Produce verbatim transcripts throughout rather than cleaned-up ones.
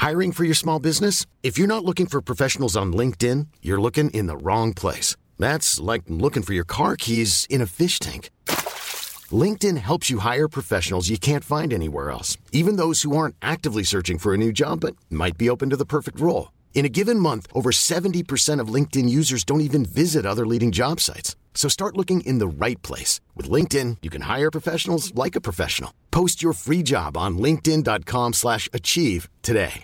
Hiring for your small business? If you're not looking for professionals on LinkedIn, you're looking in the wrong place. That's like looking for your car keys in a fish tank. LinkedIn helps you hire professionals you can't find anywhere else, even those who aren't actively searching for a new job but might be open to the perfect role. In a given month, over seventy percent of LinkedIn users don't even visit other leading job sites. So start looking in the right place. With LinkedIn, you can hire professionals like a professional. Post your free job on linkedin.com slash achieve today.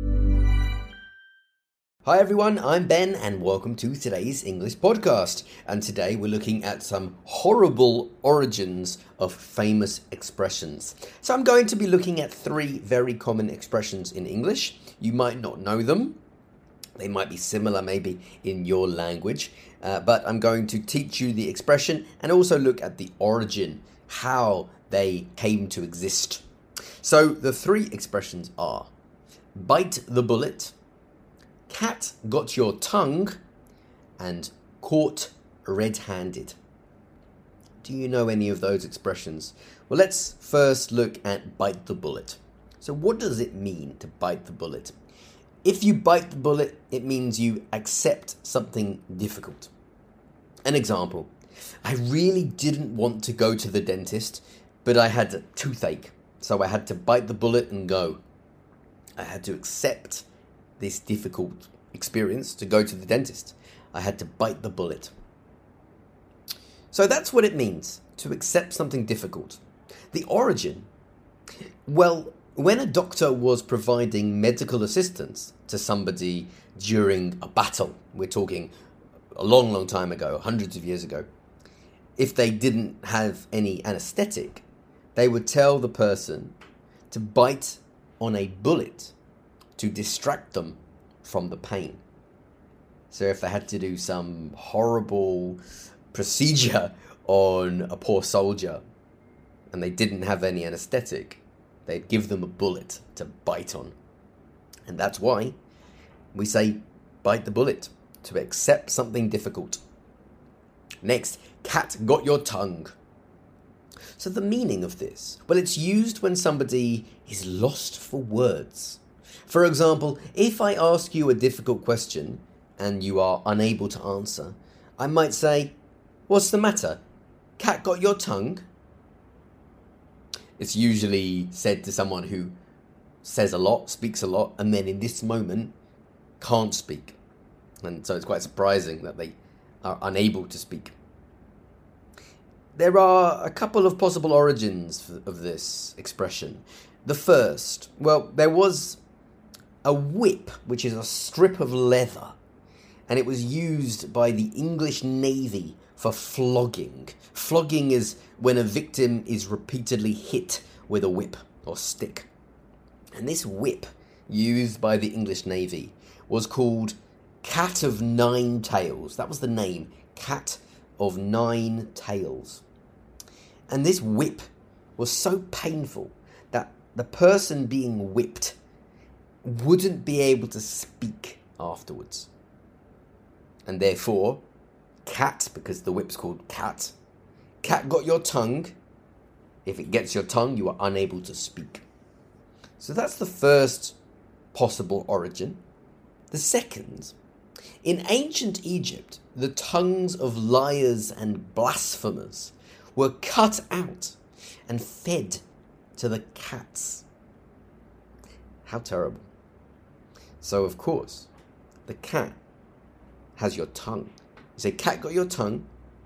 Hi everyone, I'm Ben and welcome to today's English podcast. And today we're looking at some horrible origins of famous expressions. So I'm going to be looking at three very common expressions in English. You might not know them. They might be similar maybe in your language. Uh, but I'm going to teach you the expression and also look at the origin, how they came to exist. So the three expressions are bite the bullet, cat got your tongue, and caught red-handed. Do you know any of those expressions? Well, let's first look at bite the bullet. So what does it mean to bite the bullet? If you bite the bullet, it means you accept something difficult. An example, I really didn't want to go to the dentist, but I had a toothache, so I had to bite the bullet and go. I had to accept this difficult experience to go to the dentist. I had to bite the bullet. So that's what it means, to accept something difficult. The origin, well, when a doctor was providing medical assistance to somebody during a battle, we're talking a long, long time ago, hundreds of years ago, if they didn't have any anesthetic, they would tell the person to bite on a bullet to distract them from the pain. So if they had to do some horrible procedure on a poor soldier and they didn't have any anesthetic, they'd give them a bullet to bite on. And that's why we say bite the bullet, to accept something difficult. Next, cat got your tongue. So the meaning of this, well, it's used when somebody is lost for words. For example, if I ask you a difficult question and you are unable to answer, I might say, what's the matter? Cat got your tongue? It's usually said to someone who says a lot, speaks a lot, and then in this moment can't speak. And so it's quite surprising that they are unable to speak. There are a couple of possible origins of this expression. The first, well, there was a whip, which is a strip of leather, and it was used by the English Navy for flogging. Flogging is when a victim is repeatedly hit with a whip or stick. And this whip, used by the English Navy, was called Cat of Nine Tails. That was the name, Cat of Nine Tails. And this whip was so painful that the person being whipped wouldn't be able to speak afterwards. And therefore, cat, because the whip's called cat, cat got your tongue. If it gets your tongue, you are unable to speak. So that's the first possible origin. The second, in ancient Egypt, the tongues of liars and blasphemers were cut out and fed to the cats. How terrible. So, of course, the cat has your tongue. You say, cat got your tongue.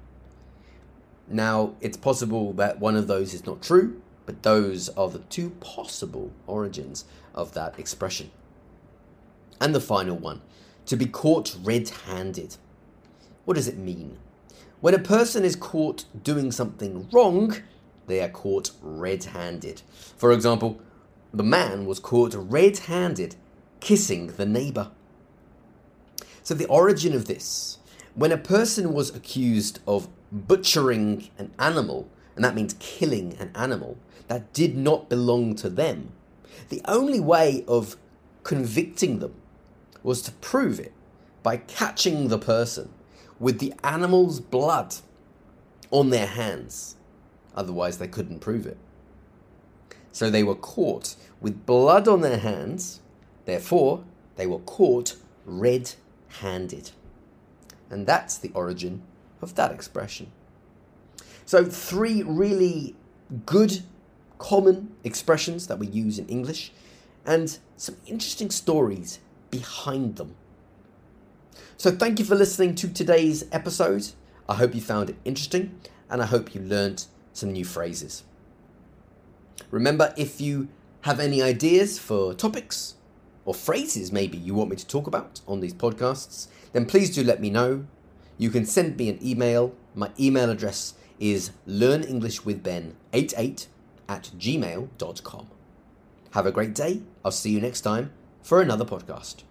Now, it's possible that one of those is not true, but those are the two possible origins of that expression. And the final one, to be caught red-handed. What does it mean? When a person is caught doing something wrong, they are caught red-handed. For example, the man was caught red-handed kissing the neighbor. So the origin of this, when a person was accused of butchering an animal, and that means killing an animal that did not belong to them, the only way of convicting them was to prove it by catching the person with the animal's blood on their hands. Otherwise, they couldn't prove it. So they were caught with blood on their hands Therefore, they were caught red-handed. And that's the origin of that expression. So three really good, common expressions that we use in English, and some interesting stories behind them. So thank you for listening to today's episode. I hope you found it interesting, and I hope you learned some new phrases. Remember, if you have any ideas for topics or phrases maybe you want me to talk about on these podcasts, then please do let me know. You can send me an email. My email address is learnenglishwithben eighty-eight at gmail dot com. Have a great day. I'll see you next time for another podcast.